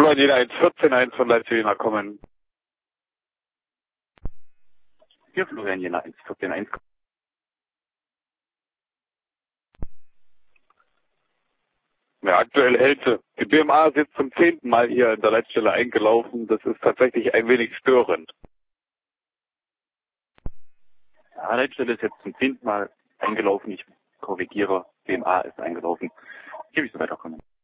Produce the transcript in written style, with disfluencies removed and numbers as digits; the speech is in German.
Florian Jena 114.1 von Leipzig kommen. Hier Florian Jena 114.1. Ja, aktuell hält sie. Die BMA ist jetzt zum 10. Mal hier in der Leitstelle eingelaufen. Das ist tatsächlich ein wenig störend. Ja, Leitstelle ist jetzt zum 10. Mal eingelaufen. Ich korrigiere, BMA ist eingelaufen. Hier will ich so weiterkommen.